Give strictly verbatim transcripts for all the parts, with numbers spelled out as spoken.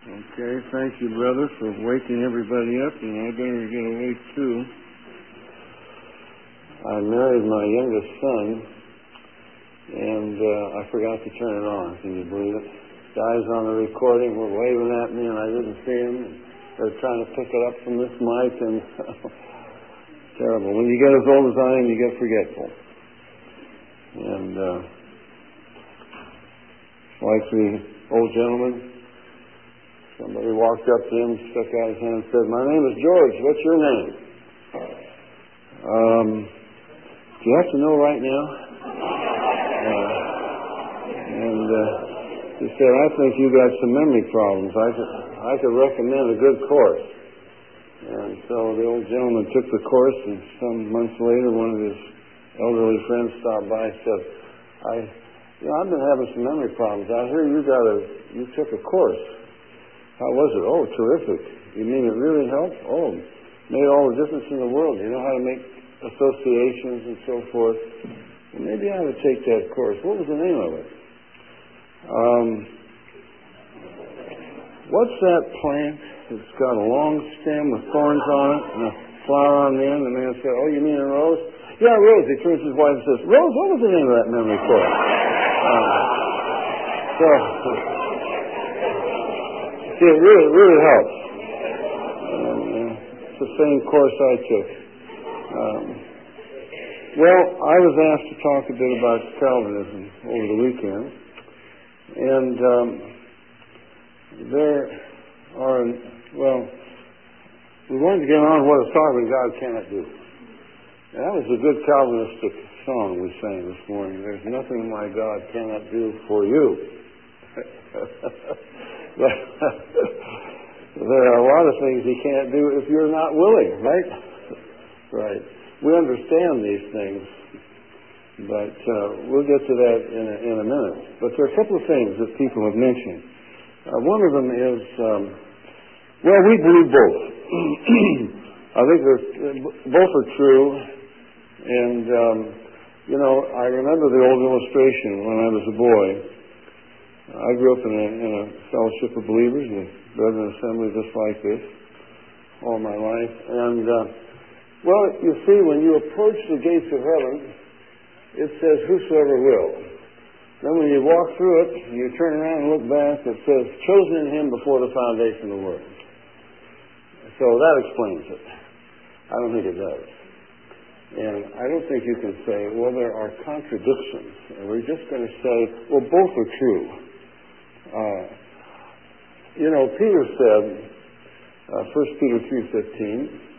Okay, thank you, brother, for waking everybody up, and I better get awake too. I married my youngest son, and uh, I forgot to turn it on. Can you believe it? Guys on the recording were waving at me, and I didn't see them. They're trying to pick it up from this mic, and terrible. When you get as old as I am, you get forgetful. And uh, like the old gentleman, somebody walked up to him, stuck out his hand and said, "My name is George. What's your name?" Um, do you have to know right now? Uh, and uh, he said, "I think you got some memory problems. I could, I could recommend a good course." And so the old gentleman took the course, and some months later, one of his elderly friends stopped by and said, I, you know, I've been having some memory problems. I hear you got a, you took a course. How was it? Oh, terrific. You mean it really helped? Oh, made all the difference in the world. You know how to make associations and so forth. Well, maybe I would take that course. What was the name of it? Um, what's that plant? It's got a long stem with thorns on it and a flower on the end. The man said, "Oh, you mean a rose?" "Yeah, Rose." He turns to his wife and says, "Rose, what was the name of that memory course?" Uh, so, see, it really, really helps. And, uh, it's the same course I took. Um, well, I was asked to talk a bit about Calvinism over the weekend. And um, there are, well, we wanted to get on what a sovereign God cannot do. And that was a good Calvinistic song we sang this morning. There's nothing my God cannot do for you. There are a lot of things he can't do if you're not willing, right? Right. We understand these things, but uh, we'll get to that in a, in a minute. But there are a couple of things that people have mentioned. Uh, one of them is, um, well, we believe both. I think both are true. And, um, you know, I remember the old illustration when I was a boy. I grew up in a, in a fellowship of believers, a brethren assembly just like this, all my life. And, uh, well, you see, when you approach the gates of heaven, it says, "Whosoever will." Then when you walk through it, you turn around and look back, it says, "Chosen in him before the foundation of the world." So that explains it. I don't think it does. And I don't think you can say, well, there are contradictions. And we're just going to say, well, both are true. Uh, you know, Peter said, uh, First Peter three fifteen,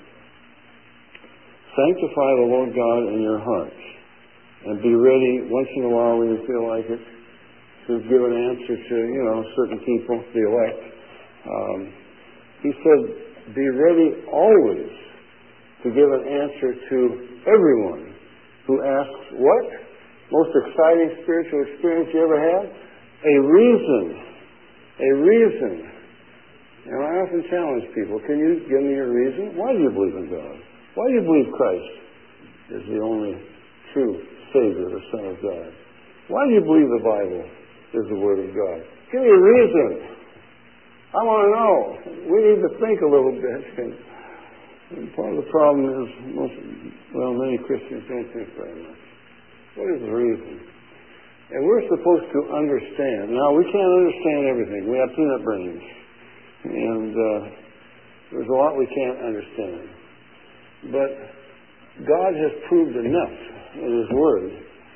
"Sanctify the Lord God in your hearts, and be ready once in a while when you feel like it to give an answer to, you know, certain people, the elect." Um, he said, "Be ready always to give an answer to everyone who asks," what? Most exciting spiritual experience you ever had? A reason. A reason. And I often challenge people, can you give me a reason? Why do you believe in God? Why do you believe Christ is the only true Savior, the Son of God? Why do you believe the Bible is the Word of God? Give me a reason. I want to know. We need to think a little bit. And, and part of the problem is, most, well, many Christians don't think very much. What is the reason? And we're supposed to understand. Now, we can't understand everything. We have peanut brains. And uh, there's a lot we can't understand. But God has proved enough in His Word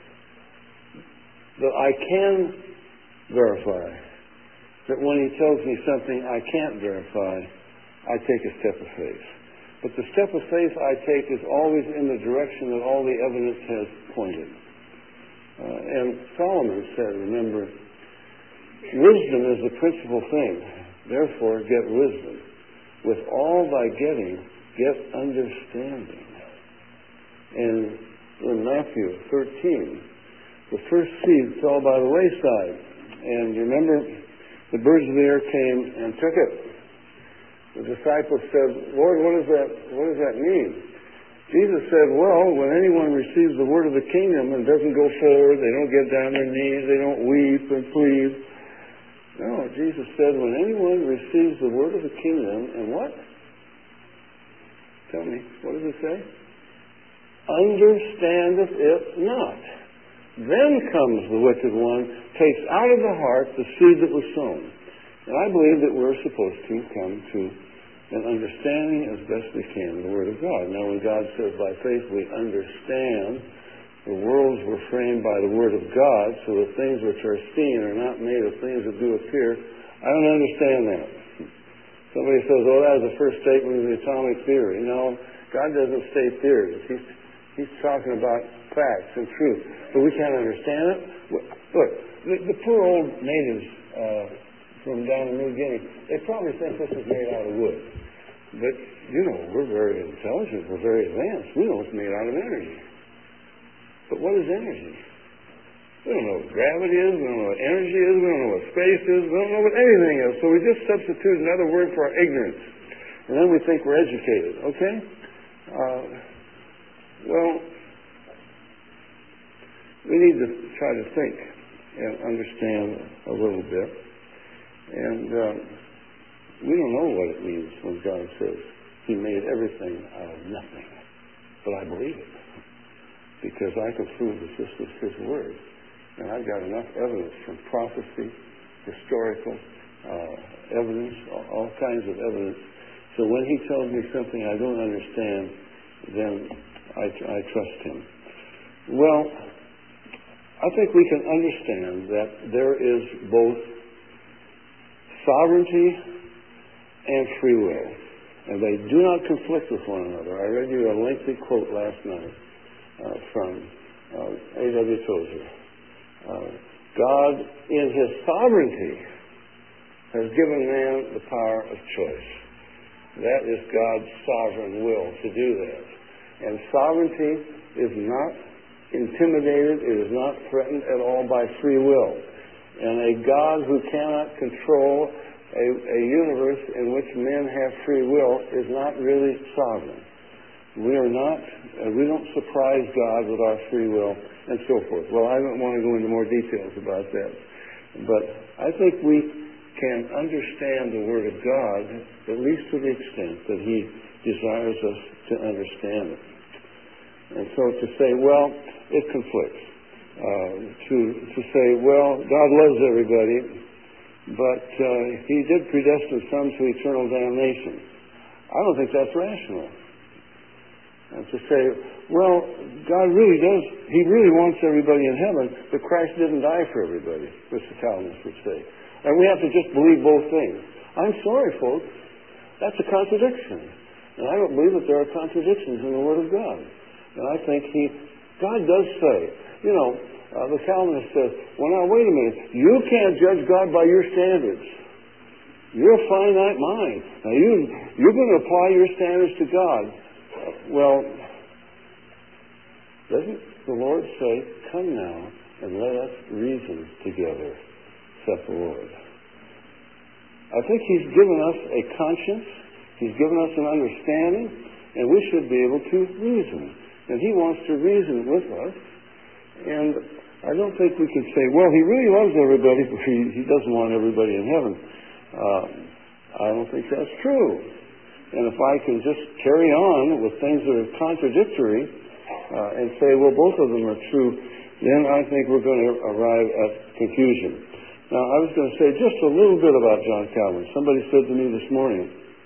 that I can verify. That when He tells me something I can't verify, I take a step of faith. But the step of faith I take is always in the direction that all the evidence has pointed. Uh, and Solomon said, remember, wisdom is the principal thing. Therefore, get wisdom. With all thy getting, get understanding. And in Matthew thirteen, the first seed fell by the wayside. And you remember, the birds of the air came and took it. The disciples said, "Lord, what does that, what does that mean?" Jesus said, well, when anyone receives the word of the kingdom and doesn't go forward, they don't get down on their knees, they don't weep and plead. No, Jesus said, when anyone receives the word of the kingdom, and what? Tell me, what does it say? Understandeth it not. Then comes the wicked one, takes out of the heart the seed that was sown. And I believe that we're supposed to come to an understanding as best we can of the Word of God. Now, when God says by faith we understand, the worlds were framed by the Word of God, so the things which are seen are not made of things that do appear. I don't understand that. Somebody says, oh, that was the first statement of the atomic theory. No, God doesn't state theories. He's, he's talking about facts and truth. But we can't understand it. Look, the, the poor old natives uh, from down in New Guinea, they probably think this is made out of wood. But, you know, we're very intelligent. We're very advanced. We know it's made out of energy. But what is energy? We don't know what gravity is. We don't know what energy is. We don't know what space is. We don't know what anything is. So we just substitute another word for our ignorance. And then we think we're educated. Okay? Uh, well, we need to try to think and understand a little bit. And um, we don't know what it means when God says He made everything out of nothing. But I believe it. Because I can prove that this was His Word. And I've got enough evidence from prophecy, historical uh, evidence, all, all kinds of evidence. So when He tells me something I don't understand, then I, I trust Him. Well, I think we can understand that there is both sovereignty and free will. And they do not conflict with one another. I read you a lengthy quote last night uh, from uh, A W Tozer. Uh, God, in His sovereignty, has given man the power of choice. That is God's sovereign will to do that. And sovereignty is not intimidated, it is not threatened at all by free will. And a God who cannot control a, a universe in which men have free will is not really sovereign. We are not, uh, we don't surprise God with our free will and so forth. Well, I don't want to go into more details about that. But I think we can understand the Word of God, at least to the extent that He desires us to understand it. And so to say, well, it conflicts. Uh, to, to say, well, God loves everybody, but uh, He did predestine some to eternal damnation. I don't think that's rational. And to say, well, God really does, He really wants everybody in heaven, but Christ didn't die for everybody, which the Calvinists would say. And we have to just believe both things. I'm sorry, folks. That's a contradiction. And I don't believe that there are contradictions in the Word of God. And I think He, God does say, you know, uh, the Calvinist says, well, now, wait a minute. You can't judge God by your standards. You're a finite mind. Now, you, you're going to apply your standards to God. Well, doesn't the Lord say, come now and let us reason together, saith the Lord. I think He's given us a conscience, He's given us an understanding, and we should be able to reason. And He wants to reason with us, and I don't think we can say, well, He really loves everybody, but He, he doesn't want everybody in heaven. Uh, I don't think that's true. And if I can just carry on with things that are contradictory uh, and say, well, both of them are true, then I think we're going to arrive at confusion. Now, I was going to say just a little bit about John Calvin. Somebody said to me this morning,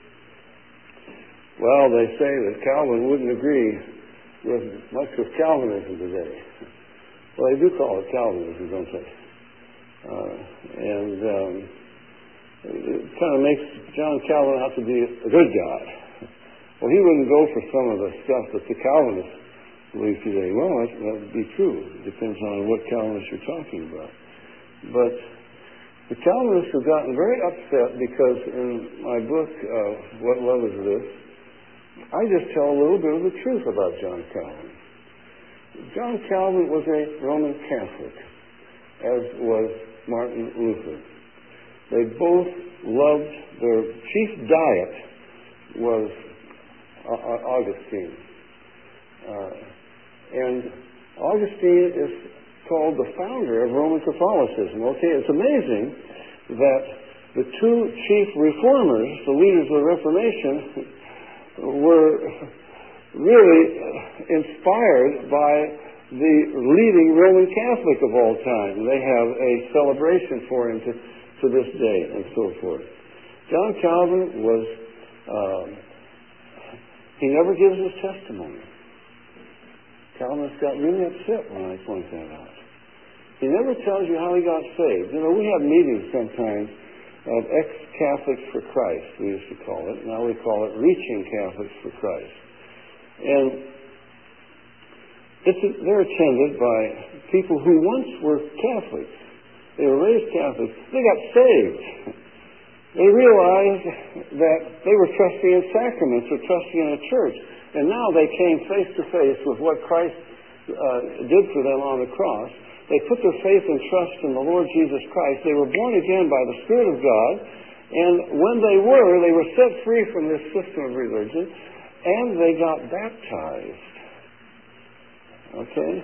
well, they say that Calvin wouldn't agree with much of Calvinism today. Well, they do call it Calvinism, don't they? Uh, and... Um, It kind of makes John Calvin out to be a good guy. Well, he wouldn't go for some of the stuff that the Calvinists believe today. Well, that, that would be true. It depends on what Calvinists you're talking about. But the Calvinists have gotten very upset because in my book, uh, What Love Is This?, I just tell a little bit of the truth about John Calvin. John Calvin was a Roman Catholic, as was Martin Luther. They both loved, their chief diet was uh, Augustine. Uh, and Augustine is called the founder of Roman Catholicism. Okay, it's amazing that the two chief reformers, the leaders of the Reformation, were really inspired by the leading Roman Catholic of all time. They have a celebration for him to, to this day and so forth. John Calvin was, uh, he never gives his testimony. Calvinists got really upset when I point that out. He never tells you how he got saved. You know, we have meetings sometimes of ex-Catholics for Christ, we used to call it. Now we call it Reaching Catholics for Christ. And it's, they're attended by people who once were Catholics. They were raised Catholics. They got saved. They realized that they were trusting in sacraments or trusting in a church. And now they came face to face with what Christ uh, did for them on the cross. They put their faith and trust in the Lord Jesus Christ. They were born again by the Spirit of God. And when they were, they were set free from this system of religion. And they got baptized. Okay?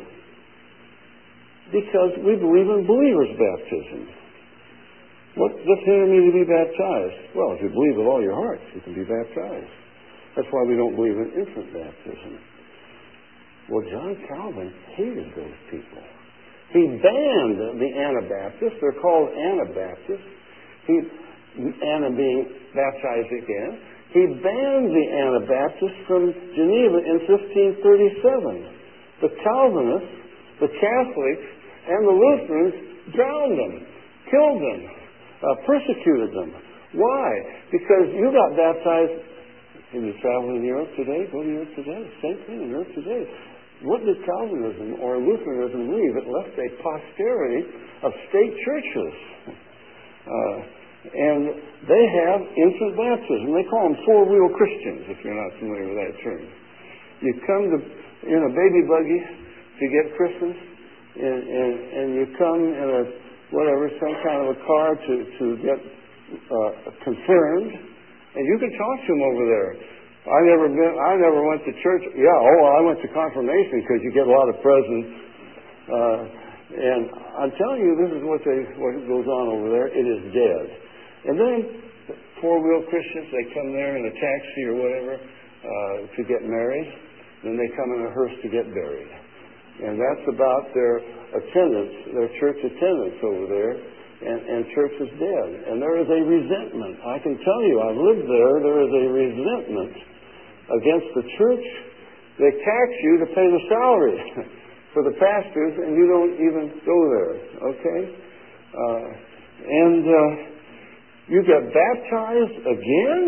Because we believe in believers' baptism. What does it hinder me to be baptized? Well, if you believe with all your heart, you can be baptized. That's why we don't believe in infant baptism. Well, John Calvin hated those people. He banned the Anabaptists. They're called Anabaptists. He, Anna being baptized again. He banned the Anabaptists from Geneva in fifteen thirty-seven. The Calvinists, the Catholics, and the Lutherans drowned them, killed them, uh, persecuted them. Why? Because you got baptized. Can you travel in Europe today? Go to Europe today. Same thing in Europe today. What did Calvinism or Lutheranism leave? It left a posterity of state churches. Uh, and they have infant baptism. They call them four-wheel Christians, if you're not familiar with that term. You come to, in a baby buggy to get Christmas, and, and, and you come in a, whatever, some kind of a car to, to get uh, confirmed, and you can talk to them over there. I never been. I never went to church. Yeah, oh, I went to confirmation because you get a lot of presents. Uh, and I'm telling you, this is what they what goes on over there. It is dead. And then four-wheel Christians, they come there in a taxi or whatever uh, to get married. Then they come in a hearse to get buried. And that's about their attendance, their church attendance over there. And, and church is dead. And there is a resentment. I can tell you, I've lived there. There is a resentment against the church. They tax you to pay the salary for the pastors, and you don't even go there. Okay? Uh, and uh, you get baptized again?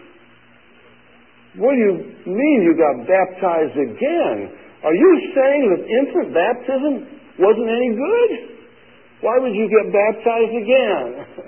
What do you mean you got baptized again? Are you saying that infant baptism wasn't any good? Why would you get baptized again?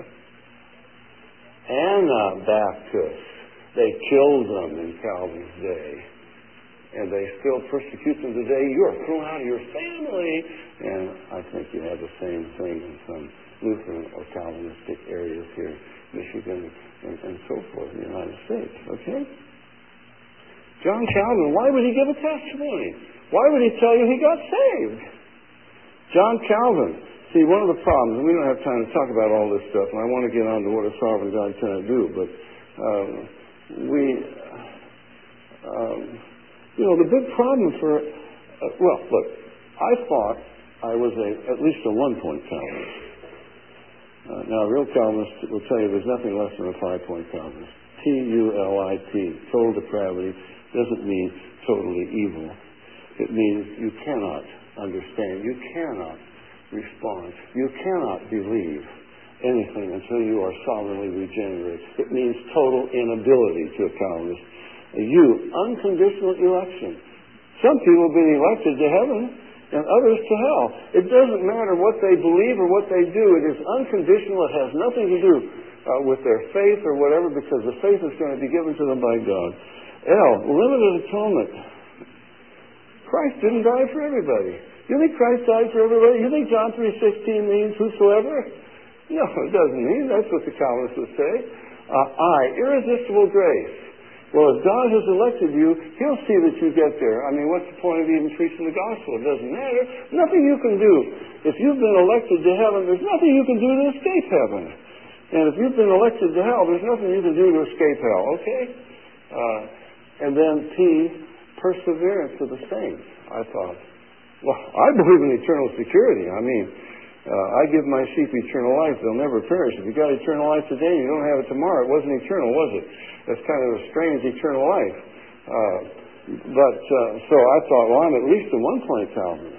Anabaptists. They killed them in Calvin's day. And they still persecute them today. You're thrown out of your family. And I think you have the same thing in some Lutheran or Calvinistic areas here, Michigan, and, and so forth in the United States. Okay? John Calvin, why would he give a testimony? Why would he tell you he got saved? John Calvin. See, one of the problems, and we don't have time to talk about all this stuff, and I want to get on to what a sovereign God cannot do, but um, we, um, you know, the big problem for, uh, well, look, I thought I was a at least a one-point Calvinist. Uh, now, a real Calvinist will tell you there's nothing less than a five-point Calvinist. T U L I T, total depravity, doesn't mean totally evil. It means you cannot understand, you cannot respond. You cannot believe anything until you are sovereignly regenerate. It means total inability to a Calvinist. You, unconditional election. Some people have been elected to heaven and others to hell. It doesn't matter what they believe or what they do. It is unconditional. It has nothing to do uh, with their faith or whatever, because the faith is going to be given to them by God. L, limited atonement. Christ didn't die for everybody. You think Christ died for everybody? You think John three sixteen means whosoever? No, it doesn't mean. That's what the Calvinists would say. Uh, I, irresistible grace. Well, if God has elected you, He'll see that you get there. I mean, what's the point of even preaching the gospel? It doesn't matter. Nothing you can do. If you've been elected to heaven, there's nothing you can do to escape heaven. And if you've been elected to hell, there's nothing you can do to escape hell, okay? Uh, and then P, perseverance of the saints. I thought, well, I believe in eternal security. I mean, uh, I give my sheep eternal life. They'll never perish. If you got eternal life today and you don't have it tomorrow, it wasn't eternal, was it? That's kind of a strange eternal life. Uh, but, uh, so I thought, well, I'm at least a one-point Calvinist.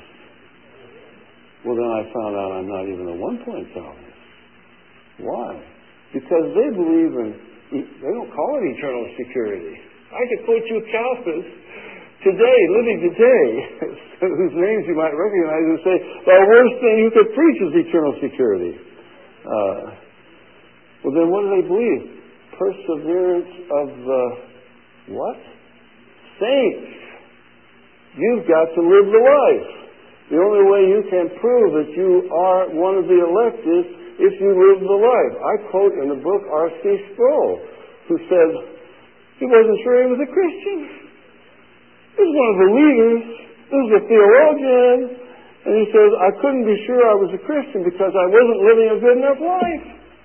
Well, then I found out I'm not even a one-point Calvinist. Why? Because they believe in, they don't call it eternal security. I could quote you Calvinists today, living today, whose names you might recognize and say, the worst thing you could preach is eternal security. Uh, well, then what do they believe? Perseverance of the what? Saints. You've got to live the life. The only way you can prove that you are one of the elect is if you live the life. I quote in the book R C Sproul, who said he wasn't sure he was a Christian. He was one of the leaders. He was a theologian. And he says, I couldn't be sure I was a Christian because I wasn't living a good enough life.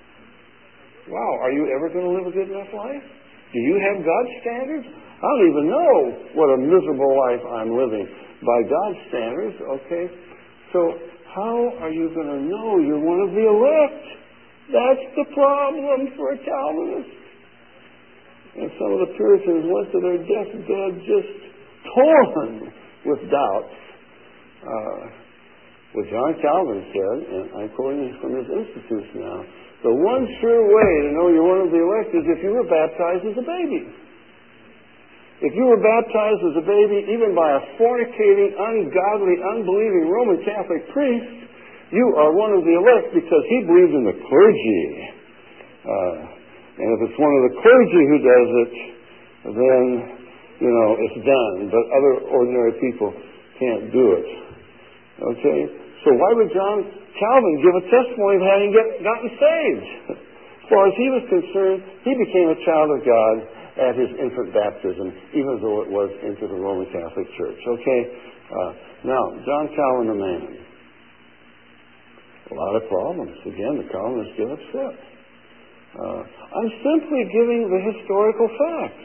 Wow, are you ever going to live a good enough life? Do you have God's standards? I don't even know what a miserable life I'm living by God's standards, okay? So how are you going to know you're one of the elect? That's the problem for a Calvinist. And some of the Puritans went to their deathbed just torn with doubts. Uh, what John Calvin said, and I'm quoting from his Institutes now, the one sure way to know you're one of the elect is if you were baptized as a baby. If you were baptized as a baby, even by a fornicating, ungodly, unbelieving Roman Catholic priest, you are one of the elect because he believes in the clergy. Uh, and if it's one of the clergy who does it, then, you know, it's done. But other ordinary people can't do it. Okay? So why would John Calvin give a testimony of having get, gotten saved? As far as he was concerned, he became a child of God at his infant baptism, even though it was into the Roman Catholic Church. Okay? Uh, now, John Calvin, the man. A lot of problems. Again, the Calvinists get upset. Uh, I'm simply giving the historical facts.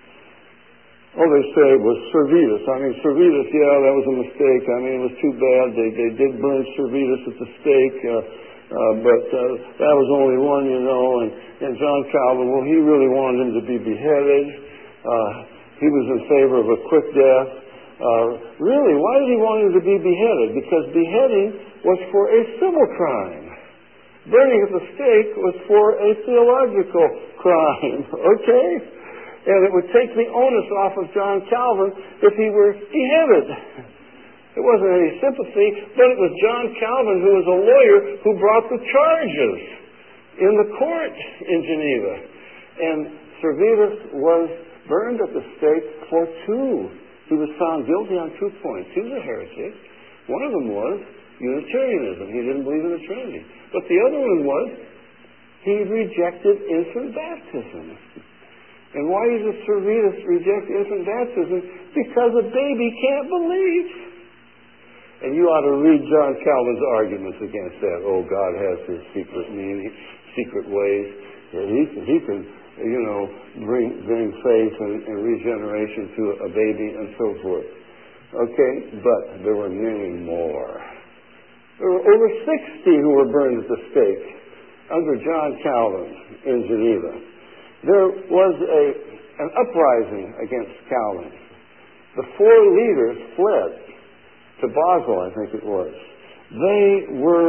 Oh, they say it was Servetus. I mean, Servetus, yeah, that was a mistake. I mean, it was too bad. They, they did burn Servetus at the stake. Uh, Uh, but uh, that was only one, you know, and, and John Calvin, well, he really wanted him to be beheaded. Uh, he was in favor of a quick death. Uh, really, why did he want him to be beheaded? Because beheading was for a civil crime. Burning at the stake was for a theological crime, okay? And it would take the onus off of John Calvin if he were beheaded. It wasn't any sympathy, but it was John Calvin, who was a lawyer, who brought the charges in the court in Geneva. And Servetus was burned at the stake for two. He was found guilty on two points. He was a heretic. One of them was Unitarianism. He didn't believe in the Trinity. But the other one was he rejected infant baptism. And why does Servetus reject infant baptism? Because a baby can't believe. And you ought to read John Calvin's arguments against that. Oh, God has his secret meaning, secret ways. And he can, he can, you know, bring bring faith and, and regeneration to a baby and so forth. Okay, but there were many more. There were over sixty who were burned at the stake under John Calvin in Geneva. There was a an uprising against Calvin. The four leaders fled to Basel, I think it was. They were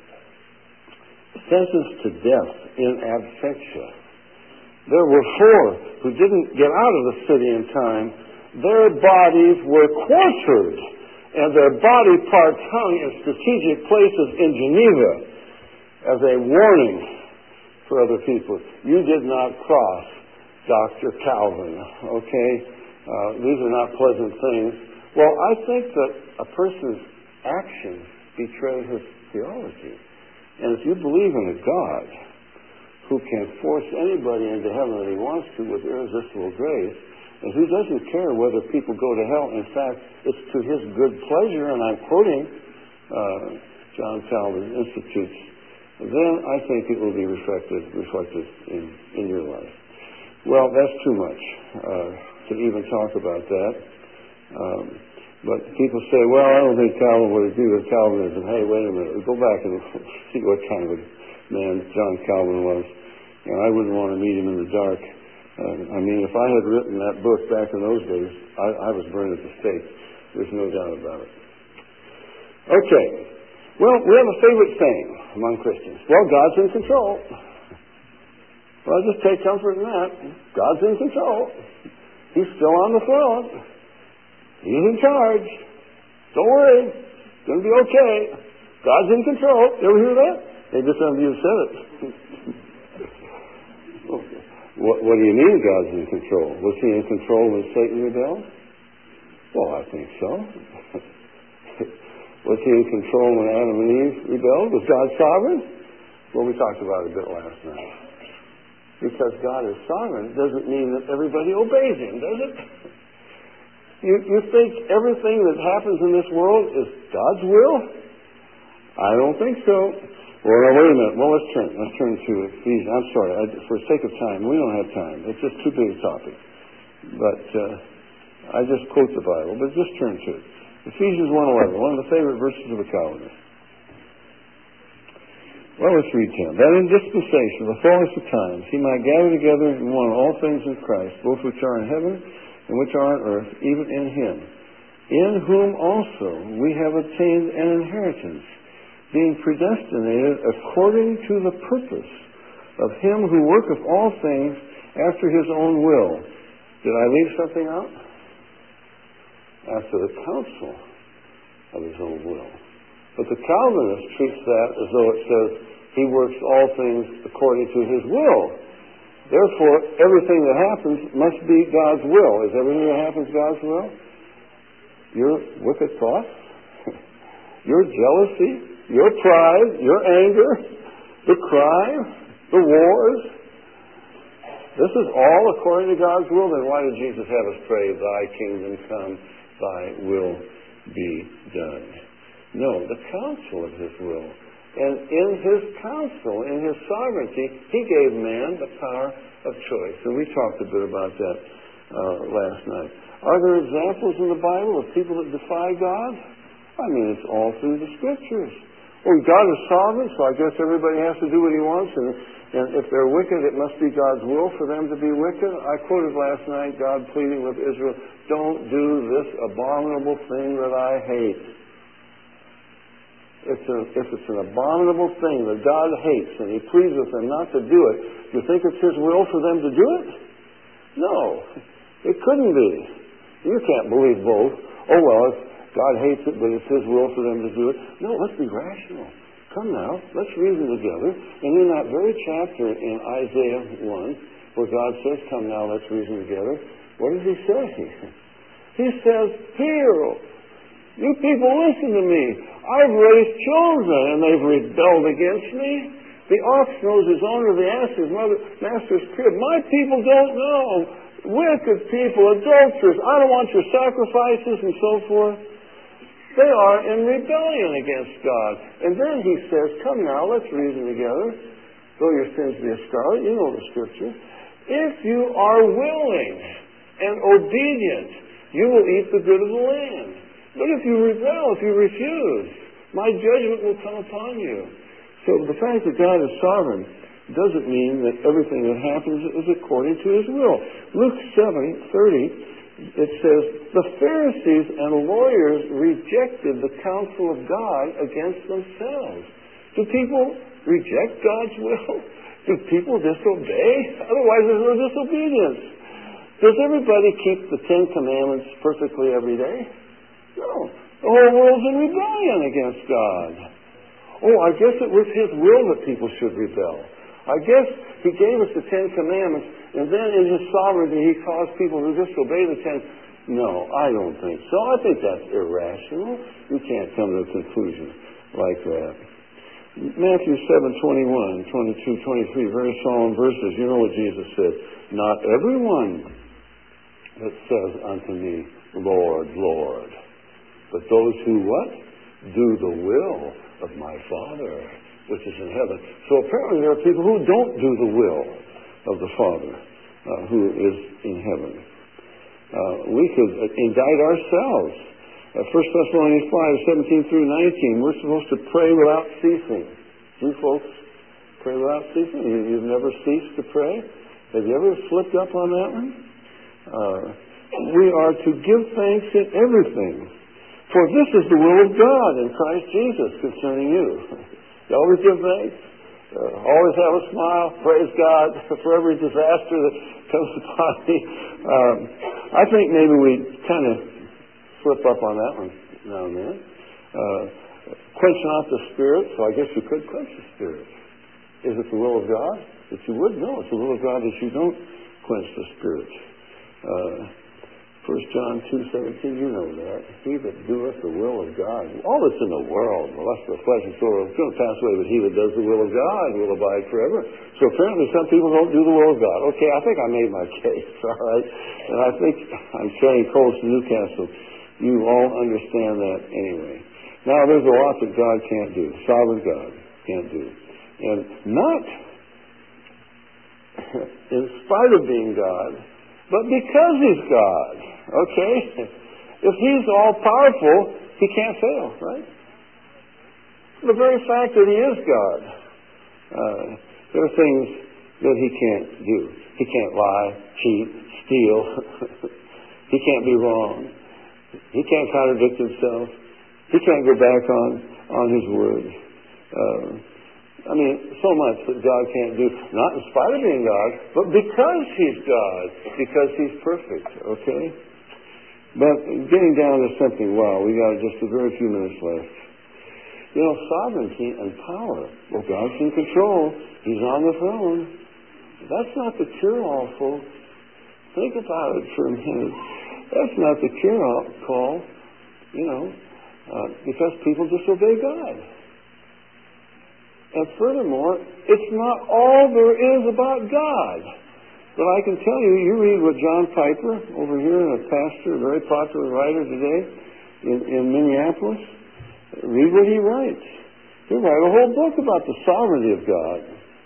sentenced to death in absentia. There were four who didn't get out of the city in time. Their bodies were quartered, and their body parts hung in strategic places in Geneva as a warning for other people. You did not cross Doctor Calvin, okay? Uh, these are not pleasant things. Well, I think that a person's actions betray his theology. And if you believe in a God who can force anybody into heaven that he wants to with irresistible grace, and who doesn't care whether people go to hell, in fact, it's to his good pleasure, and I'm quoting uh, John Calvin's Institutes then I think it will be reflected reflected in, in your life. Well, that's too much uh, to even talk about that. Um, but people say, well, I don't think Calvin would agree with Calvinism. Hey, wait a minute. Go back and see what kind of a man John Calvin was. And I wouldn't want to meet him in the dark. Uh, I mean, if I had written that book back in those days, I, I was burned at the stake. There's no doubt about it. Okay. Well, we have a favorite saying among Christians. Well, God's in control. Well, just take comfort in that. God's in control. He's still on the throne. He's in charge. Don't worry. It's going to be okay. God's in control. You ever hear that? Maybe some of you have said it. Okay. What, what do you mean God's in control? Was he in control when Satan rebelled? Well, I think so. Was he in control when Adam and Eve rebelled? Was God sovereign? Well, we talked about it a bit last night. Because God is sovereign doesn't mean that everybody obeys him, does it? You, you think everything that happens in this world is God's will? I don't think so. Well, now, wait a minute. Well, let's turn. Let's turn to Ephesians. I'm sorry. I, for the sake of time, we don't have time. It's just too big a topic. But uh, I just quote the Bible. But just turn to it. Ephesians one eleven, one of the favorite verses of a Calvinist. Well, let's read ten. That in dispensation, the fullness of times, he might gather together in one all things in Christ, both which are in heaven and which are on earth, even in him, in whom also we have obtained an inheritance, being predestinated according to the purpose of him who worketh all things after his own will. Did I leave something out? After the counsel of his own will. But the Calvinist treats that as though it says he works all things according to his will. Therefore, everything that happens must be God's will. Is everything that happens God's will? Your wicked thoughts, your jealousy, your pride, your anger, the crime, the wars. This is all according to God's will. Then why did Jesus have us pray, thy kingdom come, thy will be done? No, the counsel of his will. And in his counsel, in his sovereignty, he gave man the power of choice. And we talked a bit about that uh, last night. Are there examples in the Bible of people that defy God? I mean, it's all through the Scriptures. Well, God is sovereign, so I guess everybody has to do what he wants. And, and if they're wicked, it must be God's will for them to be wicked. I quoted last night God pleading with Israel, don't do this abominable thing that I hate. It's a, if it's an abominable thing that God hates and he pleads with them not to do it, do you think it's his will for them to do it? No, it couldn't be. You can't believe both. Oh, well, if God hates it, but it's his will for them to do it. No, let's be rational. Come now, let's reason together. And in that very chapter in Isaiah one, where God says, come now, let's reason together, what does he say? He says, hear, you people listen to me. I've raised children, and they've rebelled against me. The ox knows his owner, the ass his mother, master's crib. My people don't know. Wicked people, adulterers. I don't want your sacrifices and so forth. They are in rebellion against God. And then he says, come now, let's reason together. Though your sins be as scarlet, you know the Scripture. If you are willing and obedient, you will eat the good of the land. But if you rebel, if you refuse, my judgment will come upon you. So the fact that God is sovereign doesn't mean that everything that happens is according to his will. Luke seven thirty, it says, the Pharisees and lawyers rejected the counsel of God against themselves. Do people reject God's will? Do people disobey? Otherwise there's no disobedience. Does everybody keep the Ten Commandments perfectly every day? No. The whole world's in rebellion against God. Oh, I guess it was his will that people should rebel. I guess he gave us the Ten Commandments, and then in his sovereignty he caused people to disobey the Ten. No, I don't think so. I think that's irrational. You can't come to a conclusion like that. Matthew seven twenty-one, twenty-two, twenty-three, very solemn verses. You know what Jesus said. Not everyone that says unto me, Lord, Lord, but those who what? Do the will of my Father which is in heaven. So apparently there are people who don't do the will of the Father, uh, who is in heaven. Uh, we could indict ourselves. Uh, First Thessalonians five, seventeen through nineteen, we're supposed to pray without ceasing. You folks pray without ceasing? You, you've never ceased to pray? Have you ever slipped up on that one? Uh, we are to give thanks in everything, for this is the will of God in Christ Jesus concerning you. You always give thanks. Uh, always have a smile. Praise God for every disaster that comes upon me. Um, I think maybe we kind of slip up on that one now and then. Uh, quench not the Spirit, so I guess you could quench the Spirit. Is it the will of God that you would? No, it's the will of God that you don't quench the Spirit. Uh, First John two seventeen, you know that. He that doeth the will of God. All that's in the world, the lust of the flesh and soul, it's going to pass away, but he that does the will of God will abide forever. So apparently some people don't do the will of God. Okay, I think I made my case, all right? And I think I'm carrying coals to Newcastle. You all understand that anyway. Now, there's a lot that God can't do, sovereign God can't do. And not in spite of being God, but because he's God. Okay? If he's all-powerful, he can't fail, right? The very fact that he is God. Uh, there are things that he can't do. He can't lie, cheat, steal. He can't be wrong. He can't contradict himself. He can't go back on, on his word. Uh, I mean, so much that God can't do, not in spite of being God, but because he's God, because he's perfect, okay? But getting down to something, wow, we got just a very few minutes left. You know, sovereignty and power. Well, God's in control. He's on the throne. That's not the cure-all, folks. Think about it for a minute. That's not the cure-all call, you know, uh, because people disobey God. And furthermore, it's not all there is about God. But I can tell you, you read what John Piper, over here, a pastor, a very popular writer today in, in Minneapolis, read what he writes. He'll write a whole book about the sovereignty of God.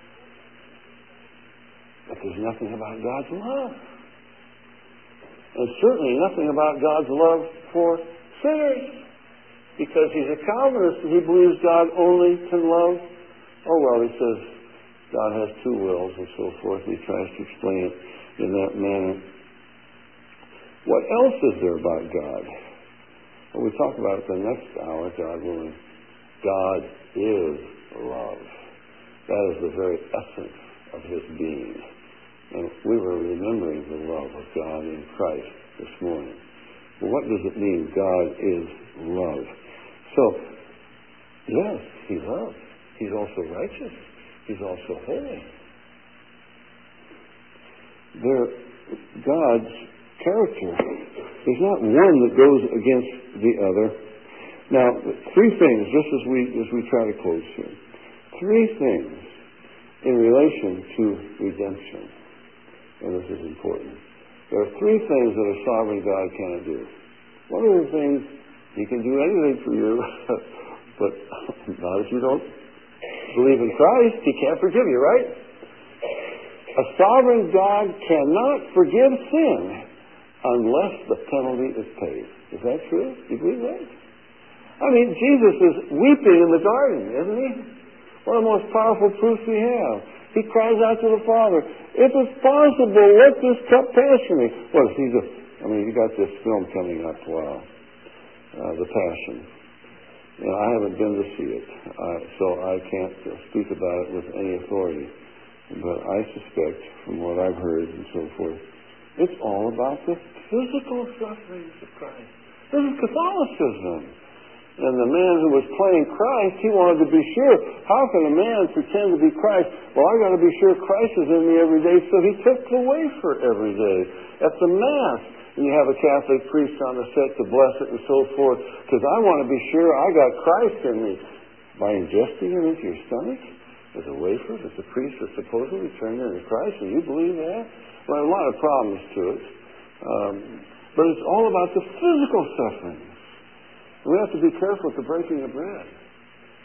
But there's nothing about God's love. And certainly nothing about God's love for sinners. Because he's a Calvinist and he believes God only can love. Oh, well, he says God has two wills and so forth. He tries to explain it in that manner. What else is there about God? Well, we talk about it the next hour, God willing. God is love. That is the very essence of his being. And we were remembering the love of God in Christ this morning. Well, what does it mean, God is love? So, yes, he loves. He's also righteous. He's also holy. There, God's character is not one that goes against the other. Now, three things, just as we as we try to close here. Three things in relation to redemption. And this is important. There are three things that a sovereign God cannot do. One of the things, he can do anything for you, but not if you don't believe in Christ. He can't forgive you, right? A sovereign God cannot forgive sin unless the penalty is paid. Is that true? Do you believe that? I mean, Jesus is weeping in the garden, isn't he? One of the most powerful proofs we have. He cries out to the Father, if it's possible, let this cup pass from me. Well, he's a, I mean, you got this film coming up, wow, uh, The Passion. You know, I haven't been to see it, uh, so I can't uh, speak about it with any authority. But I suspect, from what I've heard and so forth, it's all about the physical sufferings of Christ. This is Catholicism. And the man who was playing Christ, he wanted to be sure. How can a man pretend to be Christ? Well, I got to be sure Christ is in me every day, so he took the wafer every day. At the Mass, and you have a Catholic priest on the set to bless it and so forth, because I want to be sure I got Christ in me. By ingesting it into your stomach as a wafer that the priest has supposedly turned into Christ, and you believe that? Well, a lot of problems to it. Um, but it's all about the physical suffering. We have to be careful with the breaking of bread.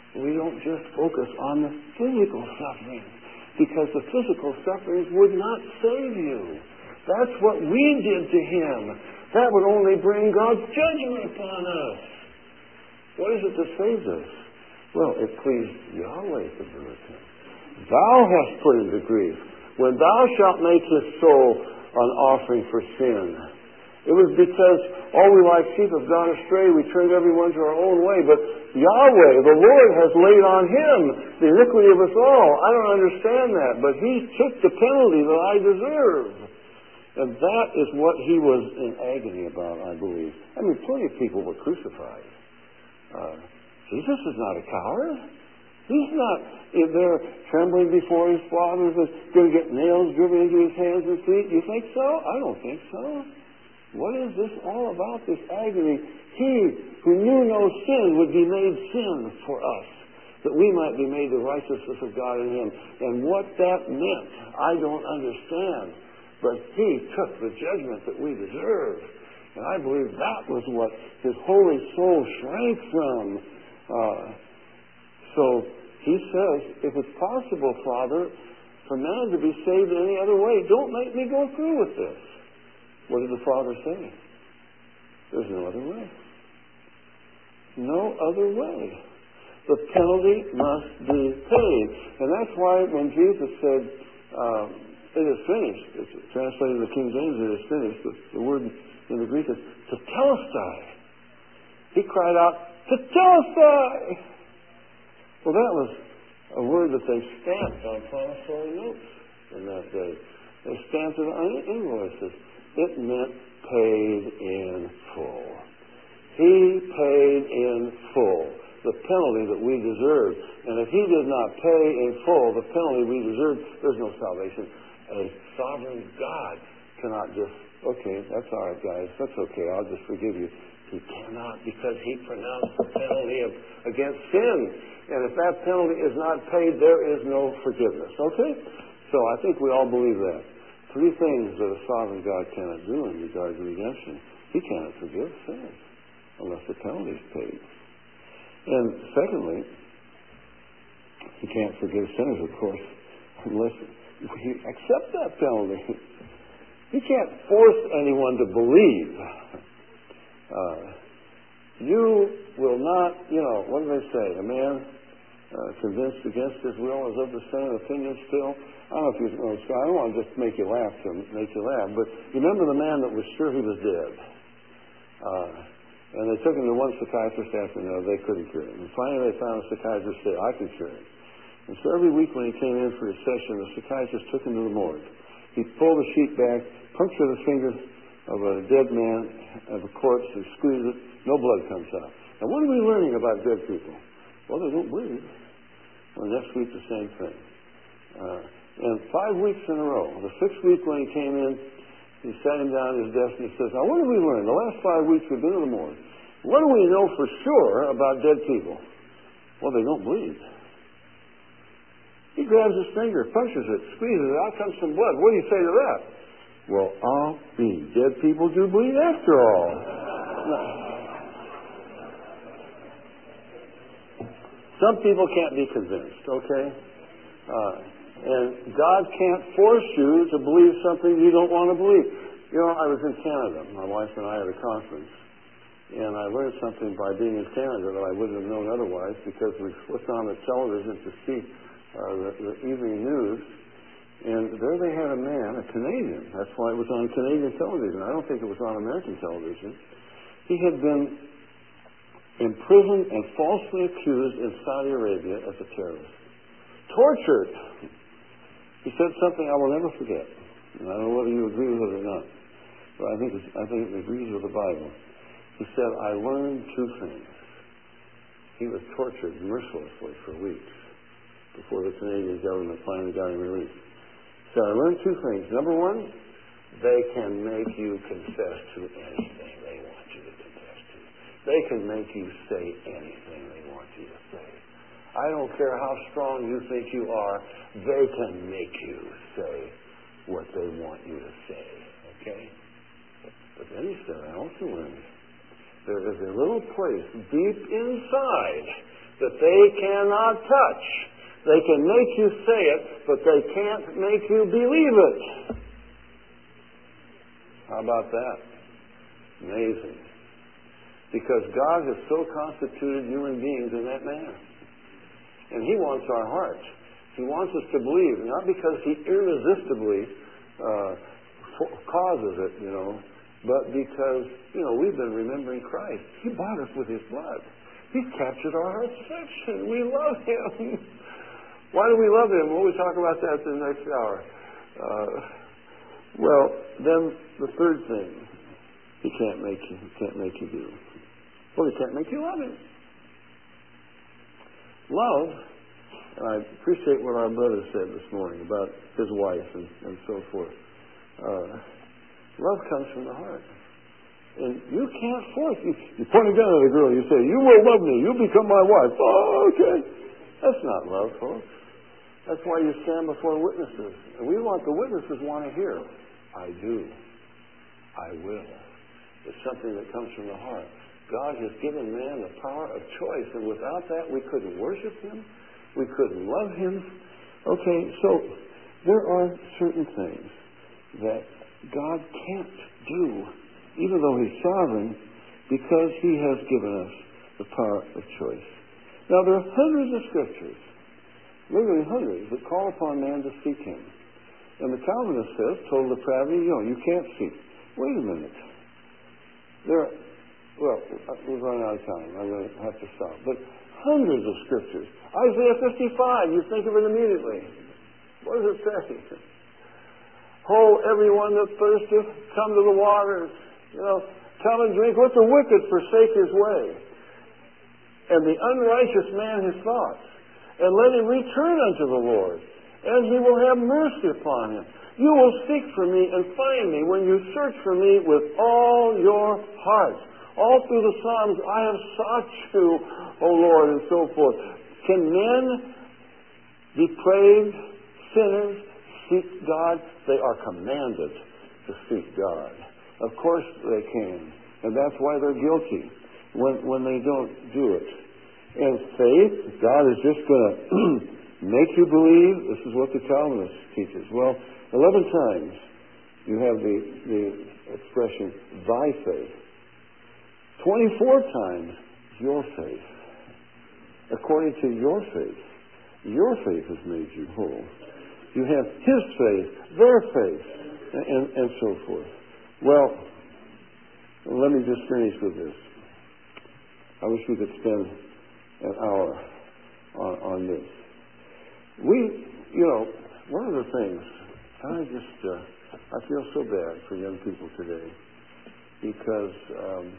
we don't just focus on the physical suffering, because the physical sufferings would not save you. That's what we did to him. That would only bring God's judgment upon us. What is it that saves us? Well, it pleased Yahweh to visit him. Thou hast put him to grief, when thou shalt make his soul an offering for sin. It was because all we like sheep have gone astray, we turned everyone to our own way. But Yahweh, the Lord, has laid on him the iniquity of us all. I don't understand that, but he took the penalty that I deserve. And that is what he was in agony about, I believe. I mean, plenty of people were crucified. Uh, Jesus is not a coward. He's not in there trembling before his Father, going to get nails driven into his hands and feet. You think so? I don't think so. What is this all about, this agony? He who knew no sin would be made sin for us, that we might be made the righteousness of God in him. And what that meant, I don't understand. But he took the judgment that we deserve. And I believe that was what his holy soul shrank from. Uh, so he says, if it's possible, Father, for man to be saved in any other way, don't make me go through with this. What did the Father say? There's no other way. No other way. The penalty must be paid. And that's why when Jesus said, um, it is finished, it's translated in the King James, it is finished, the, the word in the Greek is tetelestai. He cried out, tetelestai! Well, that was a word that they stamped on promissory notes in that day. They stamped it on invoices. It meant paid in full. He paid in full the penalty that we deserved. And if he did not pay in full the penalty we deserved, there's no salvation. A sovereign God cannot just, okay, that's all right, guys, that's okay, I'll just forgive you. He cannot, because he pronounced the penalty of, against sin. And if that penalty is not paid, there is no forgiveness. Okay? So I think we all believe that. Three things that a sovereign God cannot do in regard to redemption. He cannot forgive sin unless the penalty is paid. And secondly, he can't forgive sinners, of course, unless we accept that penalty. He can't force anyone to believe. Uh, you will not, you know, what do they say? A man uh, convinced against his will is of the same opinion still. I don't know if you know, I don't want to just make you laugh to make you laugh, but you remember the man that was sure he was dead. Uh, and they took him to one psychiatrist after another. They couldn't cure him. And finally they found a psychiatrist said, I can cure him. And so every week when he came in for his session, the psychiatrist took him to the morgue. He'd pull the sheet back, puncture the finger of a dead man, of a corpse, and squeeze it. No blood comes out. Now what are we learning about dead people? Well, they don't bleed. Well, next week the same thing. Uh, and five weeks in a row, the sixth week when he came in, he sat him down at his desk and he says, now what have we learned? The last five weeks we've been in the morgue. What do we know for sure about dead people? Well, they don't bleed. He grabs his finger, punches it, squeezes it, out comes some blood. What do you say to that? Well, I'll be. Dead people do bleed after all. Some people can't be convinced, okay? Uh, and God can't force you to believe something you don't want to believe. You know, I was in Canada, my wife and I at a conference, and I learned something by being in Canada that I wouldn't have known otherwise, because we flipped on the television to see uh, the, the evening news, and there they had a man, a Canadian. That's why it was on Canadian television. I don't think it was on American television. He had been imprisoned and falsely accused in Saudi Arabia as a terrorist. Tortured. He said something I will never forget. And I don't know whether you agree with it or not, but I think, it's, I think it agrees with the Bible. He said, I learned two things. He was tortured mercilessly for weeks before the Canadian government finally got him released. He said, I learned two things. Number one, they can make you confess to anything they want you to confess to. They can make you say anything they want you to say. I don't care how strong you think you are, they can make you say what they want you to say. Okay? But then he said, I also learned there is a little place deep inside that they cannot touch. They can make you say it, but they can't make you believe it. How about that? Amazing. Because God has so constituted human beings in that manner. And He wants our hearts. He wants us to believe, not because He irresistibly uh, causes it, you know, but because, you know, we've been remembering Christ. He bought us with His blood. He's captured our heart's affection. We love Him. Why do we love Him? Well, we'll talk about that in the next hour. Uh, well, then the third thing He can't make you, he can't make you do. Well, He can't make you love Him. Love, and I appreciate what our brother said this morning about his wife and, and so forth. Uh, love comes from the heart. And you can't force. You, you point a gun at a girl, you say, you will love me, you become my wife. Oh, okay. That's not love, folks. That's why you stand before witnesses. And we want the witnesses want to hear, I do. I will. It's something that comes from the heart. God has given man the power of choice, and without that we couldn't worship Him. We couldn't love Him. Okay, so there are certain things that God can't do, even though He's sovereign, because He has given us the power of choice. Now, there are hundreds of scriptures, literally hundreds, that call upon man to seek Him. And the Calvinist says, total depravity, you know, you can't seek. Wait a minute. There are, well, we've run out of time. I'm going to have to stop. But hundreds of scriptures. Isaiah fifty-five, you think of it immediately. What does it say? Ho, everyone that thirsteth, come to the waters. You know, come and drink. Let the wicked forsake his way, and the unrighteous man his thoughts. And let him return unto the Lord, and He will have mercy upon him. You will seek for me and find me when you search for me with all your heart. All through the Psalms, I have sought you, O Lord, and so forth. Can men, depraved sinners, seek God? They are commanded to seek God. Of course they can. And that's why they're guilty when, when they don't do it. And faith, God is just going to make you believe. This is what the Calvinist teaches. Well, eleven times you have the, the expression, thy faith. Twenty-four times, your faith. According to your faith. Your faith has made you whole. You have His faith, their faith, and, and, and so forth. Well, let me just finish with this. I wish we could spend an hour on, on this. We, you know, one of the things, I just, uh, I feel so bad for young people today because um,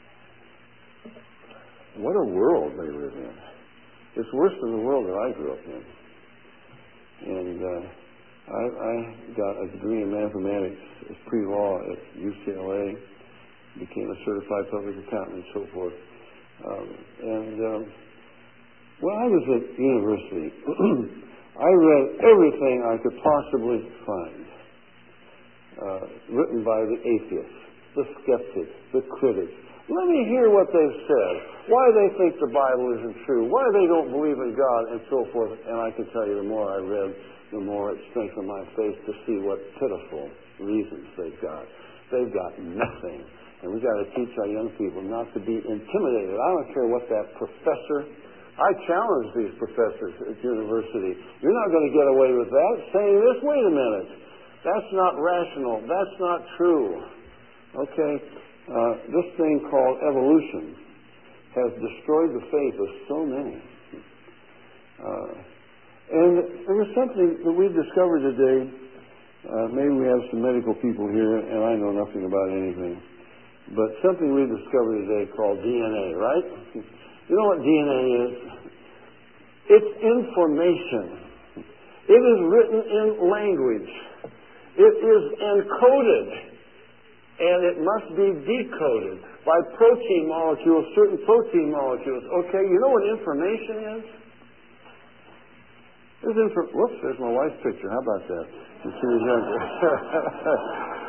what a world they live in. It's worse than the world that I grew up in. And uh, I, I got a degree in mathematics as pre-law at U C L A, became a certified public accountant and so forth. Um, and um, when I was at university, I read everything I could possibly find, uh, written by the atheists, the skeptics, the critics. Let me hear what they've said, why they think the Bible isn't true, why they don't believe in God, and so forth. And I can tell you, the more I read, the more it strengthened my faith to see what pitiful reasons they've got. They've got nothing. And we've got to teach our young people not to be intimidated. I don't care what that professor, I challenge these professors at university. You're not going to get away with that. Saying this, wait a minute. That's not rational. That's not true. Okay? Uh, this thing called evolution has destroyed the faith of so many. Uh, and there's something that we've discovered today. Uh, maybe we have some medical people here, and I know nothing about anything. But something we've discovered today called D N A, right? You know what D N A is? It's information. It is written in language. It is encoded. And it must be decoded by protein molecules, certain protein molecules. Okay, you know what information is? There's infor- Whoops, there's my wife's picture. How about that? She was younger.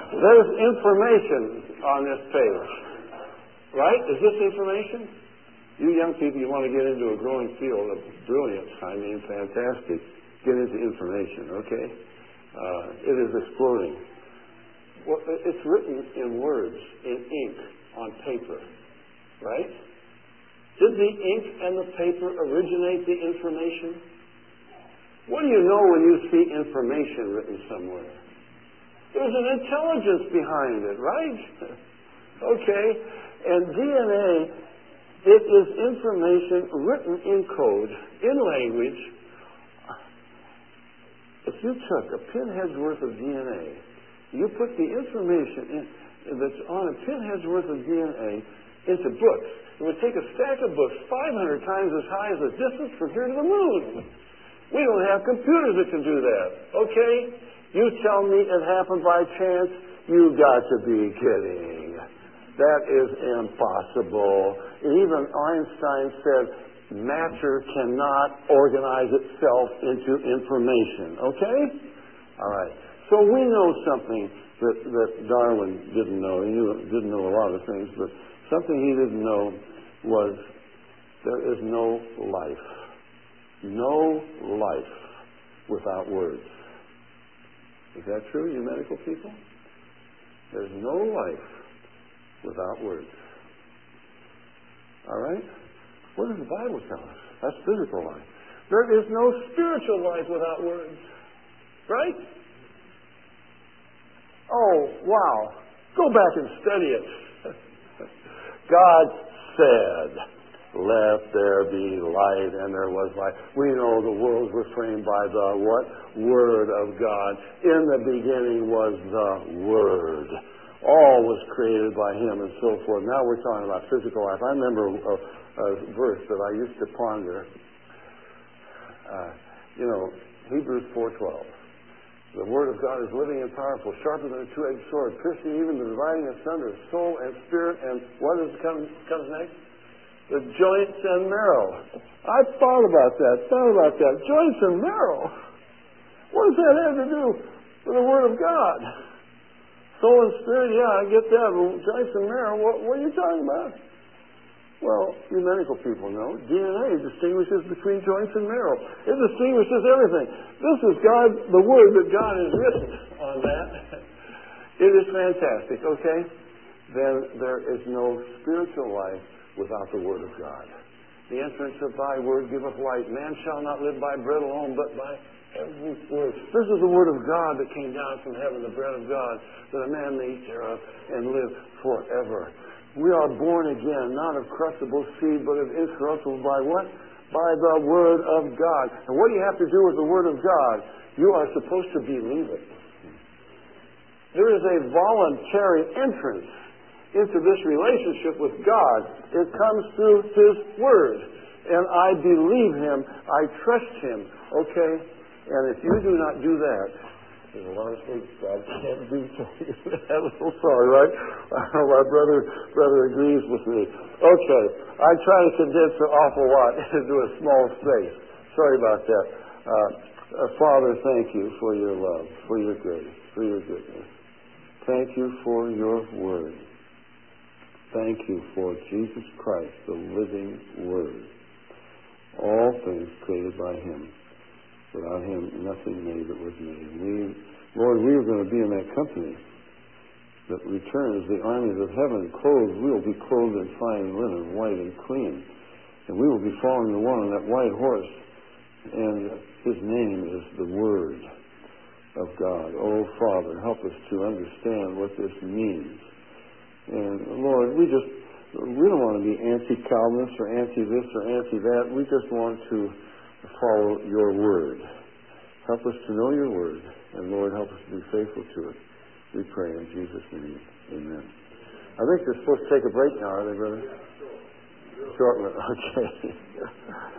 There's information on this page. Right? Is this information? You young people, you want to get into a growing field of brilliance, I mean, fantastic. Get into information, okay? Uh, it is exploding. Well, it's written in words, in ink, on paper, right? Did the ink and the paper originate the information? What do you know when you see information written somewhere? There's an intelligence behind it, right? Okay. And D N A, it is information written in code, in language. If you took a pinhead's worth of D N A, you put the information in, that's on a pinhead's worth of D N A into books, it would take a stack of books five hundred times as high as the distance from here to the moon. We don't have computers that can do that, okay? You tell me it happened by chance? You got to be kidding. That is impossible. Even Einstein said matter cannot organize itself into information, okay? All right. So we know something that, that Darwin didn't know. He knew, didn't know a lot of things, but something he didn't know was there is no life. No life without words. Is that true, you medical people? There's no life without words. All right? What does the Bible tell us? That's physical life. There is no spiritual life without words. Right? Oh, wow. Go back and study it. God said, let there be light, and there was light. We know the worlds were framed by the what? Word of God. In the beginning was the Word. All was created by Him and so forth. Now we're talking about physical life. I remember a, a verse that I used to ponder. Uh, you know, Hebrews four twelve. The Word of God is living and powerful, sharper than a two-edged sword, piercing even the dividing asunder of soul and spirit, and what is comes, comes next? The joints and marrow. I thought about that, thought about that. Joints and marrow. What does that have to do with the Word of God? Soul and spirit, yeah, I get that. But joints and marrow, what, what are you talking about? Well, you medical people know. D N A distinguishes between joints and marrow. It distinguishes everything. This is God, the Word that God has written on that. It is fantastic, okay? Then there is no spiritual life without the Word of God. The entrance of Thy Word giveth light. Man shall not live by bread alone, but by every word. This is the Word of God that came down from heaven, the bread of God, that a man may eat thereof and live forever. We are born again, not of corruptible seed, but of incorruptible by what? By the Word of God. And what do you have to do with the Word of God? You are supposed to believe it. There is a voluntary entrance into this relationship with God. It comes through His Word. And I believe Him. I trust Him. Okay? And if you do not do that, there's a lot of things God can't do to you. I'm so sorry, right? My brother brother agrees with me. Okay, I try to condense an awful lot into a small space. Sorry about that. Uh, uh, Father, thank you for your love, for your grace, for your goodness. Thank you for your Word. Thank you for Jesus Christ, the living Word. All things created by Him. Without Him, nothing made that was made. We, Lord, we are going to be in that company that returns the armies of heaven clothed. We will be clothed in fine linen, white and clean. And we will be following the one on that white horse. And His name is the Word of God. Oh, Father, help us to understand what this means. And, Lord, we just, we don't want to be anti-Calvinist or anti-this or anti-that. We just want to follow your Word. Help us to know your Word. And, Lord, help us to be faithful to it. We pray in Jesus' name. Amen. I think they're supposed to take a break now, are they, brother? Short one. Okay.